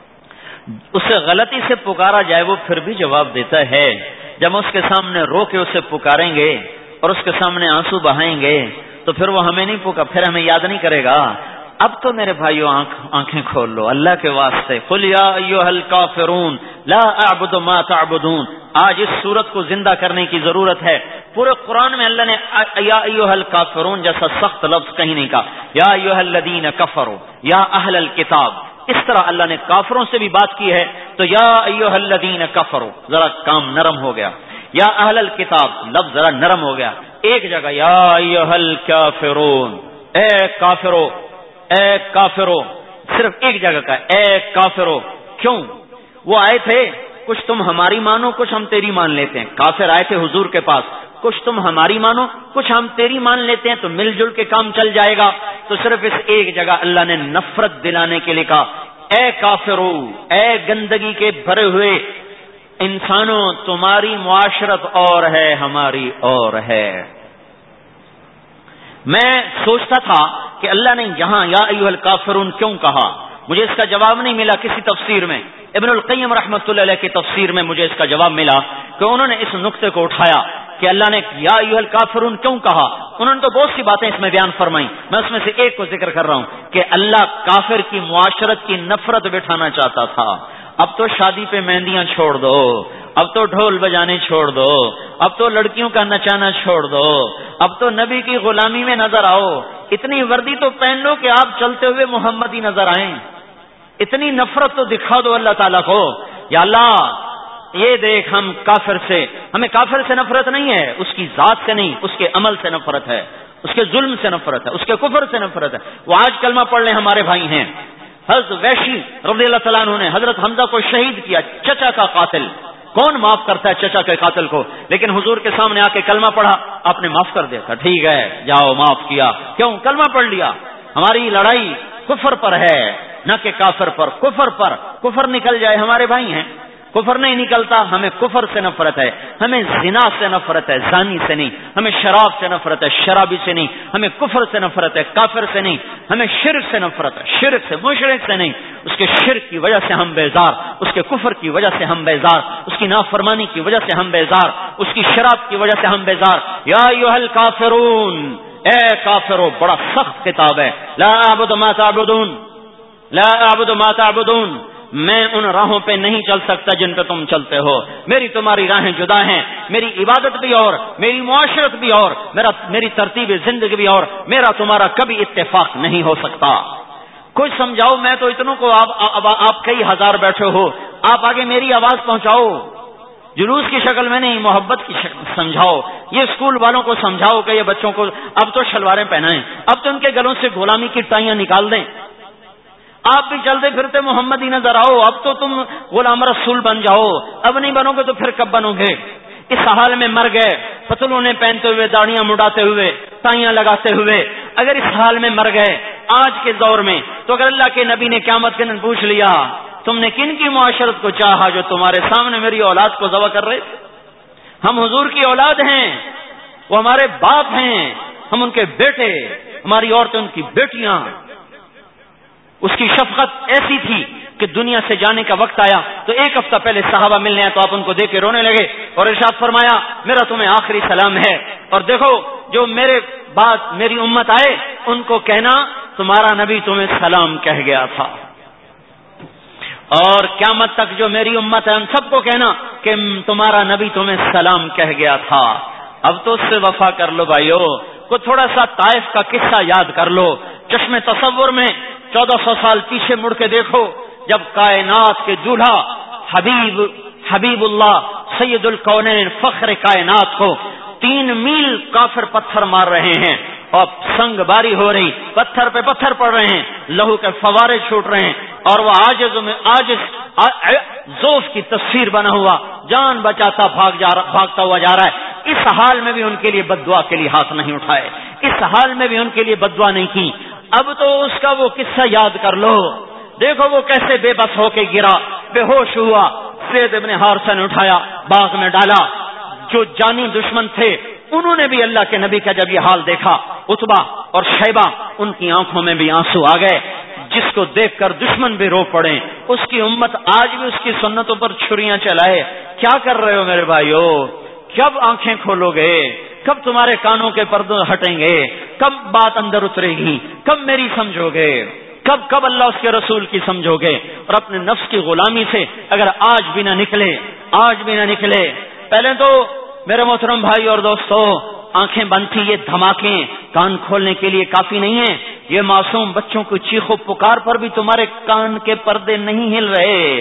اسے غلطی سے پکارا جائے وہ پھر بھی جواب دیتا ہے، جب اس کے سامنے رو کے اسے پکاریں گے اور اس کے سامنے آنسو بہائیں گے تو پھر وہ ہمیں نہیں پھر ہمیں یاد نہیں کرے گا۔ اب تو میرے بھائیو آنکھیں کھول لو اللہ کے واسطے۔ قل یا ایھا الکافرون لا اعبد ما تعبدون۔ آج اس صورت کو زندہ کرنے کی ضرورت ہے۔ پورے قرآن میں اللہ نے یا ایھا الکافرون جیسا سخت لفظ کہیں نہیں کہا۔ یا ایھا الذین کفروا یا اہل الکتاب، اس طرح اللہ نے کافروں سے بھی بات کی ہے، تو یا ایھا الذین کفروا ذرا کام نرم ہو گیا، یا اہل الکتاب لفظ ذرا نرم ہو گیا۔ ایک جگہ یا ایھا الکافرون، اے کافرو، اے کافرو، صرف ایک جگہ کا اے کافرو۔ کیوں؟ وہ آئے تھے کچھ تم ہماری مانو کچھ ہم تیری مان لیتے ہیں۔ کافر آئے تھے حضور کے پاس، کچھ تم ہماری مانو کچھ ہم تیری مان لیتے ہیں، تو مل جل کے کام چل جائے گا۔ تو صرف اس ایک جگہ اللہ نے نفرت دلانے کے لیے کہا اے کافرو، اے گندگی کے بھرے ہوئے انسانوں، تمہاری معاشرت اور ہے ہماری اور ہے۔ میں سوچتا تھا کہ اللہ نے یہاں یا ایھا الکافرون کیوں کہا، مجھے اس کا جواب نہیں ملا کسی تفسیر میں۔ ابن القیم رحمۃ اللہ علیہ کی تفسیر میں مجھے اس کا جواب ملا کہ انہوں نے اس نقطے کو اٹھایا کہ اللہ نے یا ایھا الکافرون کیوں کہا۔ انہوں نے تو بہت سی باتیں اس میں بیان فرمائی، میں اس میں سے ایک کو ذکر کر رہا ہوں کہ اللہ کافر کی معاشرت کی نفرت بٹھانا چاہتا تھا۔ اب تو شادی پہ مہندیاں چھوڑ دو، اب تو ڈھول بجانے چھوڑ دو، اب تو لڑکیوں کا نچانا چھوڑ دو، اب تو نبی کی غلامی میں نظر آؤ، اتنی وردی تو پہن لو کہ آپ چلتے ہوئے محمدی نظر آئیں، اتنی نفرت تو دکھا دو اللہ تعالیٰ کو۔ یا اللہ یہ دیکھ، ہم کافر سے، ہمیں کافر سے نفرت نہیں ہے، اس کی ذات سے نہیں، اس کے عمل سے نفرت ہے، اس کے ظلم سے نفرت ہے، اس کے کفر سے نفرت ہے۔ وہ آج کلمہ پڑھ لیں ہمارے بھائی ہیں۔ حضرت وحشی رضی اللہ تعالیٰ عنہ نے حضرت حمزہ کو شہید کیا، چچا کا قاتل، کون معاف کرتا ہے چچا کے قاتل کو؟ لیکن حضور کے سامنے آ کے کلمہ پڑھا، آپ نے معاف کر دیا، تھا ٹھیک ہے جاؤ معاف کیا، کیوں؟ کلمہ پڑھ لیا۔ ہماری لڑائی کفر پر ہے نہ کہ کافر پر، کفر پر، کفر نکل جائے ہمارے بھائی ہیں، کفر نہیں نکلتا، ہمیں کفر سے نفرت ہے، ہمیں زنا سے نفرت ہے، زانی سے نہیں، ہمیں شراب سے نفرت ہے، شرابی سے نہیں، ہمیں کفر سے نفرت ہے، کافر سے نہیں، ہمیں شرک سے نفرت ہے، شرک سے، مشرک سے نہیں، اس کے شرک کی وجہ سے ہم بیزار، اس کے کفر کی وجہ سے ہم بیزار، اس کی نافرمانی کی وجہ سے ہم بیزار، اس کی شراب کی وجہ سے ہم بیزار۔ یا ایھا الکافرون، اے کافرو، بڑا سخت کتاب ہے۔ لا اعبد ما تعبدون، لا اعبد ما تعبدون، میں ان راہوں پہ نہیں چل سکتا جن پہ تم چلتے ہو، میری تمہاری راہیں جدا ہیں، میری عبادت بھی اور، میری معاشرت بھی اور، میری ترتیب زندگی بھی اور، میرا تمہارا کبھی اتفاق نہیں ہو سکتا۔ کچھ سمجھاؤ، میں تو اتنوں کو آپ کئی ہزار بیٹھے ہو، آپ آگے میری آواز پہنچاؤ، جلوس کی شکل میں نہیں، محبت کی شکل سمجھاؤ۔ یہ اسکول والوں کو سمجھاؤ کہ یہ بچوں کو اب تو شلواریں پہنائیں، اب تو ان کے گلوں سے غلامی کی ٹائیاں نکال دیں، آپ بھی چلتے پھرتے محمدی نظر آؤ، اب تو تم غلام رسول بن جاؤ، اب نہیں بنو گے تو پھر کب بنو گے؟ اس حال میں مر گئے، پتلونے پہنتے ہوئے، داڑیاں مڈاتے ہوئے، ٹائیاں لگاتے ہوئے، اگر اس حال میں مر گئے آج کے دور میں، تو اگر اللہ کے نبی نے قیامت کے دن پوچھ لیا تم نے کن کی معاشرت کو چاہا جو تمہارے سامنے میری اولاد کو ذبح کر رہے تھے؟ ہم حضور کی اولاد ہیں، وہ ہمارے باپ ہیں، ہم ان کے بیٹے، ہماری عورتیں ان کی بیٹیاں۔ اس کی شفقت ایسی تھی کہ دنیا سے جانے کا وقت آیا تو ایک ہفتہ پہلے صحابہ ملنے آئے تو آپ ان کو دیکھ کے رونے لگے اور ارشاد فرمایا میرا تمہیں آخری سلام ہے، اور دیکھو جو میرے بعد میری امت آئے ان کو کہنا تمہارا نبی تمہیں سلام کہہ گیا تھا، اور قیامت تک جو میری امت ہے ان سب کو کہنا کہ تمہارا نبی تمہیں سلام کہہ گیا تھا۔ اب تو اس سے وفا کر لو بھائیو، کو تھوڑا سا طائف کا قصہ یاد کر لو، چشم تصور میں 1400 سال پیچھے مڑ کے دیکھو، جب کائنات کے دولہا حبیب اللہ سید الکونین فخر کائنات کو 3 میل کافر پتھر مار رہے ہیں اور سنگ باری ہو رہی، پتھر پہ پتھر پڑ رہے ہیں، لہو کے فوارے چھوٹ رہے ہیں، اور وہ عاجز ذوف کی تصویر بنا ہوا جان بچاتا بھاگتا ہوا جا رہا ہے۔ اس حال میں بھی ان کے لیے بد دعا کے لیے ہاتھ نہیں اٹھائے، اس حال میں بھی ان کے لیے بد دعا نہیں کی۔ اب تو اس کا وہ قصہ یاد کر لو، دیکھو وہ کیسے بے بس ہو کے گرا، بے ہوش ہوا، زید ابن حارثہ نے اٹھایا، باغ میں ڈالا۔ جو جانی دشمن تھے انہوں نے بھی اللہ کے نبی کا جب یہ حال دیکھا، عتبہ اور شیبہ، ان کی آنکھوں میں بھی آنسو آ گئے، جس کو دیکھ کر دشمن بھی رو پڑے۔ اس کی امت آج بھی اس کی سنتوں پر چھریاں چلائے۔ کیا کر رہے ہو میرے بھائیو؟ کب آنکھیں کھولو گے؟ کب تمہارے کانوں کے پردے ہٹیں گے؟ کب بات اندر اترے گی؟ کب میری سمجھو گے؟ کب اللہ اس کے رسول کی سمجھو گے؟ اور اپنے نفس کی غلامی سے اگر آج بھی نہ نکلے، پہلے تو میرے محترم بھائی اور دوستو، آنکھیں بند تھی، یہ دھماکے کان کھولنے کے لیے کافی نہیں ہیں۔ یہ معصوم بچوں کی چیخ و پکار پر بھی تمہارے کان کے پردے نہیں ہل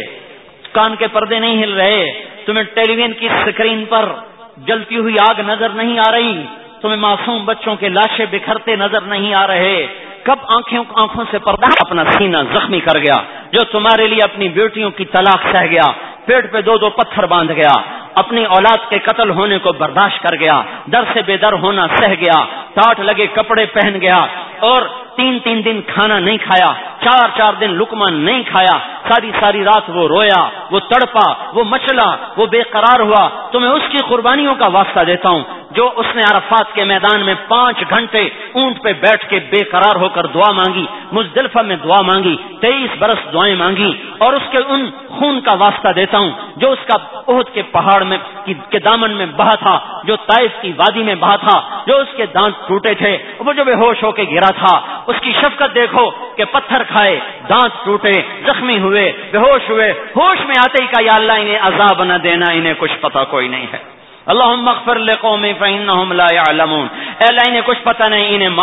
رہے، تمہیں ٹیلی ویژن کی سکرین پر جلتی ہوئی آگ نظر نہیں آ رہی، تمہیں معصوم بچوں کے لاشیں بکھرتے نظر نہیں آ رہے۔ کب آنکھوں سے پردہ اپنا سینہ زخمی کر گیا، جو تمہارے لیے اپنی بیٹیوں کی طلاق سہ گیا، پیٹ پہ 2 پتھر باندھ گیا، اپنی اولاد کے قتل ہونے کو برداشت کر گیا، در سے بے در ہونا سہ گیا، ٹاٹ لگے کپڑے پہن گیا، اور 3 دن کھانا نہیں کھایا، 4 دن لقمہ نہیں کھایا، ساری رات وہ رویا، وہ تڑپا، وہ مچلا، وہ بے قرار ہوا۔ تو میں اس کی قربانیوں کا واسطہ دیتا ہوں جو اس نے عرفات کے میدان میں 5 گھنٹے اونٹ پہ بیٹھ کے بے قرار ہو کر دعا مانگی، مزدلفہ میں دعا مانگی، 23 برس دعائیں مانگی، اور اس کے ان خون کا واسطہ دیتا ہوں جو اس کا احد کے پہاڑ میں کے دامن میں بہا تھا، جو طائف کی وادی میں بہا تھا، جو اس کے دانت ٹوٹے تھے، وہ جو بے ہوش ہو کے گرا تھا، اس کی شفقت دیکھو کہ پتھر کھائے، دانت ٹوٹے، زخمی ہوئے، بے ہوش ہوئے، ہوش میں آتے ہی کہا یا اللہ انہیں عذاب نہ دینا، انہیں کچھ پتہ کوئی نہیں ہے۔ اللہم اغفر لقومی فإنہم لا یعلمون، اے اللہ انہیں کچھ پتہ نہیں، انہیں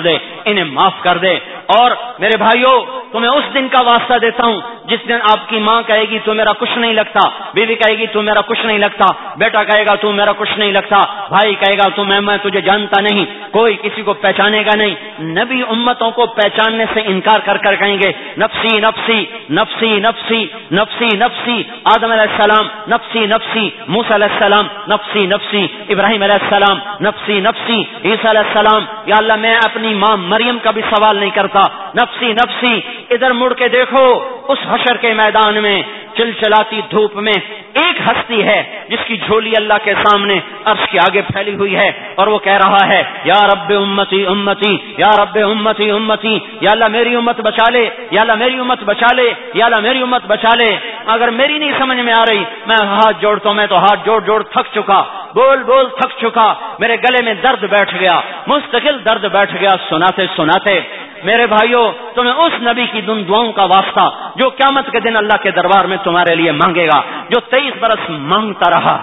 معاف کر دے۔ اور میرے بھائیو، تمہیں اس دن کا واسطہ دیتا ہوں جس دن آپ کی ماں کہے گی تو میرا کچھ نہیں لگتا، بیوی کہے گی تو میرا کچھ نہیں لگتا، بیٹا کہے گا تو میرا کچھ نہیں لگتا، بھائی کہے گا تو میں تجھے جانتا نہیں، کوئی کسی کو پہچانے گا نہیں۔ نبی امتوں کو پہچاننے سے انکار کر کہیں گے نفسی نفسی نفسی نفسی نفسی نفسی، آدم علیہ السلام نفسی نفسی، موسیٰ علیہ السلام نفسی نفسی، ابراہیم علیہ السلام نفسی نفسی، عیسیٰ علیہ السلام یا اللہ میں اپنی ماں مریم کا بھی سوال نہیں کرتا، نفسی نفسی۔ ادھر مڑ کے دیکھو، اس حشر کے میدان میں چلچلاتی دھوپ میں ایک ہستی ہے جس کی جھولی اللہ کے سامنے عرش کے آگے پھیلی ہوئی ہے، اور وہ کہہ رہا ہے یا رب امتی امتی، یا رب امتی امتی، یا اللہ میری امت بچا لے، یا اللہ میری امت بچا لے، یا اللہ میری امت بچا لے۔ اگر میری نہیں سمجھ میں آ رہی، میں ہاتھ جوڑتا ہوں، میں تو ہاتھ جوڑ تھک چکا، بول تھک چکا، میرے گلے میں درد بیٹھ گیا، مستقل درد بیٹھ گیا سناتے۔ میرے بھائیو، تمہیں اس نبی کی دن دعاؤں کا واسطہ جو قیامت کے دن اللہ کے دربار میں تمہارے لیے مانگے گا، جو 23 برس مانگتا رہا،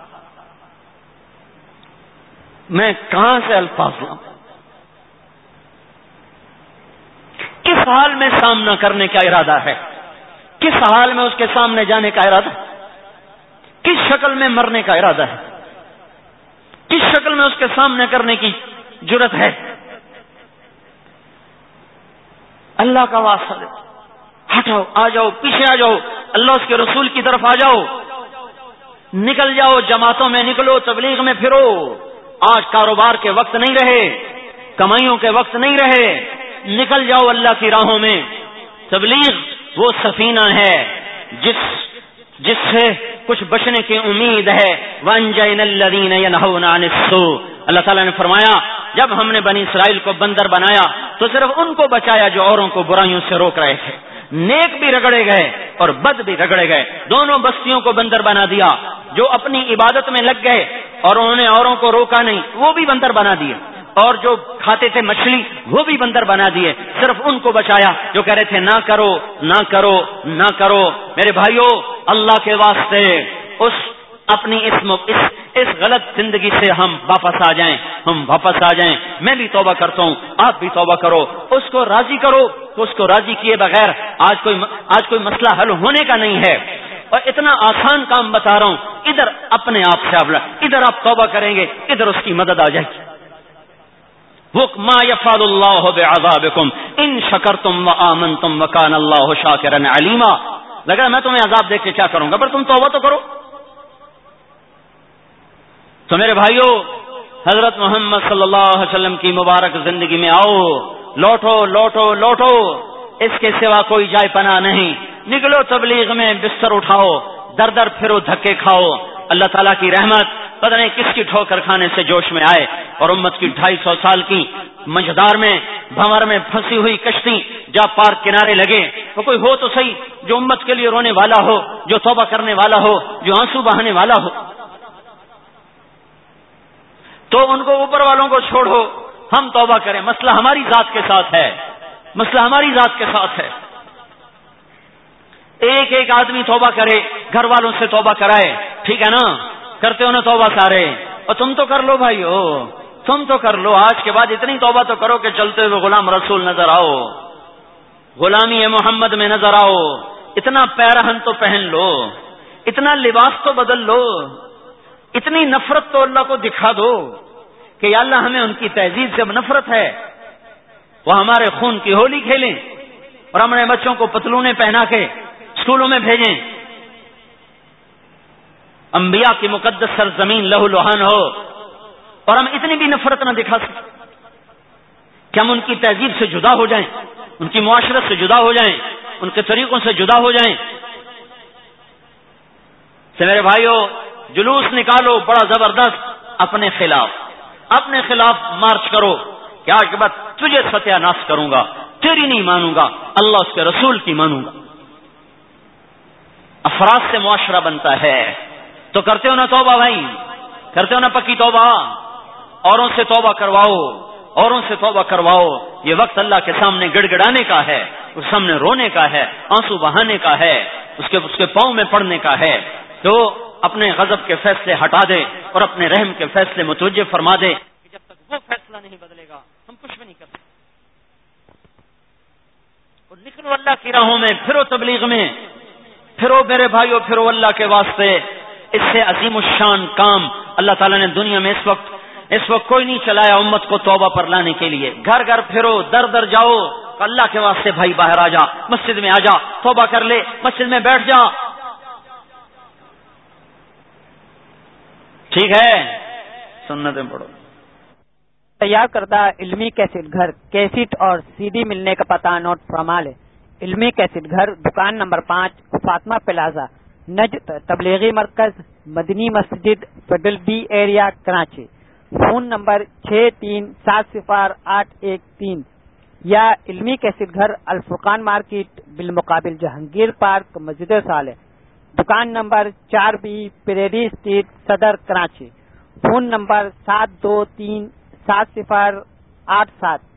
میں کہاں سے الفاظ لوں؟ کس حال میں سامنا کرنے کا ارادہ ہے؟ کس حال میں اس کے سامنے جانے کا ارادہ؟ کس شکل میں مرنے کا ارادہ ہے؟ کس شکل میں اس کے سامنے کرنے کی جرت ہے؟ اللہ کا واسطہ دے، ہٹاؤ، آ جاؤ، پیچھے آ جاؤ، اللہ اس کے رسول کی طرف آ جاؤ، نکل جاؤ، جماعتوں میں نکلو، تبلیغ میں پھرو۔ آج کاروبار کے وقت نہیں رہے، کمائیوں کے وقت نہیں رہے، نکل جاؤ اللہ کی راہوں میں۔ تبلیغ وہ سفینہ ہے جس سے کچھ بچنے کی امید ہے۔ وَأَنجَيْنَا الَّذِينَ يَنْهَوْنَ عَنِ السُّوءِ، اللہ تعالیٰ نے فرمایا جب ہم نے بنی اسرائیل کو بندر بنایا تو صرف ان کو بچایا جو اوروں کو برائیوں سے روک رہے تھے، نیک بھی رگڑے گئے اور بد بھی رگڑے گئے، دونوں بستیوں کو بندر بنا دیا۔ جو اپنی عبادت میں لگ گئے اور انہوں نے اوروں کو روکا نہیں، وہ بھی بندر بنا دیے، اور جو کھاتے تھے مچھلی وہ بھی بندر بنا دیے، صرف ان کو بچایا جو کہہ رہے تھے نہ کرو نہ کرو نہ کرو۔ میرے بھائیوں، اللہ کے واسطے اپنی اس غلط زندگی سے ہم واپس آ جائیں، میں بھی توبہ کرتا ہوں، آپ بھی توبہ کرو، اس کو راضی کرو، تو اس کو راضی کیے بغیر آج کوئی مسئلہ حل ہونے کا نہیں ہے۔ اور اتنا آسان کام بتا رہا ہوں، ادھر اپنے آپ سے ادھر آپ توبہ کریں گے، ادھر اس کی مدد آ جائے گی۔ ما يفعل الله بعذابكم ان شکرتم وآمنتم وكان الله شاکرا علیما۔ لگا میں تمہیں عذاب دے کے کیا کروں گا، پر تم توبہ تو کرو۔ تو میرے بھائیوں، حضرت محمد صلی اللہ علیہ وسلم کی مبارک زندگی میں آؤ، لوٹو لوٹو لوٹو، اس کے سوا کوئی جائے پناہ نہیں۔ نکلو تبلیغ میں، بستر اٹھاؤ، در در پھرو، دھکے کھاؤ۔ اللہ تعالیٰ کی رحمت پتہ نہیں کس کی ٹھوکر کھانے سے جوش میں آئے، اور امت کی 250 سال کی مجدار میں بھنور میں پھنسی ہوئی کشتی جا پار کنارے لگے، تو کوئی ہو تو صحیح جو امت کے لیے رونے والا ہو، جو توبہ کرنے والا ہو، جو آنسو بہانے والا ہو۔ تو ان کو اوپر والوں کو چھوڑو، ہم توبہ کریں۔ مسئلہ ہماری ذات کے ساتھ ہے، مسئلہ ہماری ذات کے ساتھ ہے۔ ایک ایک آدمی توبہ کرے، گھر والوں سے توبہ کرائے، ٹھیک ہے نا؟ کرتے ہو نا توبہ سارے؟ اور تم تو کر لو بھائیو، تم تو کر لو، آج کے بعد اتنی توبہ تو کرو کہ چلتے ہوئے غلام رسول نظر آؤ، غلامی محمد میں نظر آؤ، اتنا پیرہن تو پہن لو، اتنا لباس تو بدل لو، اتنی نفرت تو اللہ کو دکھا دو کہ یا اللہ ہمیں ان کی تہذیب سے نفرت ہے، وہ ہمارے خون کی ہولی کھیلیں اور ہمارے بچوں کو پتلونے پہنا کے اسکولوں میں بھیجیں۔ انبیاء کی مقدس سرزمین لہو لہان ہو اور ہم اتنی بھی نفرت نہ دکھا سکیں کہ ہم ان کی تہذیب سے جدا ہو جائیں، ان کی معاشرت سے جدا ہو جائیں، ان کے طریقوں سے جدا ہو جائیں۔ سے میرے بھائیوں، جلوس نکالو بڑا زبردست، اپنے خلاف مارچ کرو کہ آج کے بعد تجھے ستیہ ناش کروں گا، تیری نہیں مانوں گا، اللہ اس کے رسول کی مانوں گا۔ افراد سے معاشرہ بنتا ہے، تو کرتے ہو نا توبہ بھائی، کرتے ہو نا پکی توبہ، اوروں سے توبہ کرواؤ، اوروں سے توبہ کرواؤ۔ یہ وقت اللہ کے سامنے گڑ گڑانے کا ہے، اس سامنے رونے کا ہے، آنسو بہانے کا ہے، اس کے پاؤں میں پڑنے کا ہے۔ تو اپنے غضب کے فیصلے ہٹا دے اور اپنے رحم کے فیصلے متوجہ فرما دے کہ جب تک وہ فیصلہ نہیں بدلے گا ہم کچھ بھی نہیں کر سکتے۔ اور نکلو اللہ کی راہوں میں، پھرو تبلیغ میں، پھرو میرے بھائیو، پھرو اللہ کے واسطے۔ اس سے عظیم الشان کام اللہ تعالیٰ نے دنیا میں اس وقت کوئی نہیں چلایا امت کو توبہ پر لانے کے لیے۔ گھر گھر پھرو، در در جاؤ، اللہ کے واسطے بھائی باہر آ جا، مسجد میں آ جا، توبہ کر لے، مسجد میں بیٹھ جا، ٹھیک ہے؟ سنتیں پڑھو۔ تیار کردہ علمی کیسٹ گھر، کیسٹ اور سی ڈی ملنے کا پتہ نوٹ فرما لے۔ علمی کیسٹ گھر، دکان نمبر 5، فاطمہ پلازا، نجد تبلیغی مرکز، مدنی مسجد، federal B area, Karachi. Phone number 63708113 یا علمی کیسٹ گھر، الفرقان مارکیٹ، بالمقابل جہانگیر پارک، مسجد صالح، دکان نمبر 4B، پریری اسٹریٹ، صدر، کراچی۔ Phone number 72370887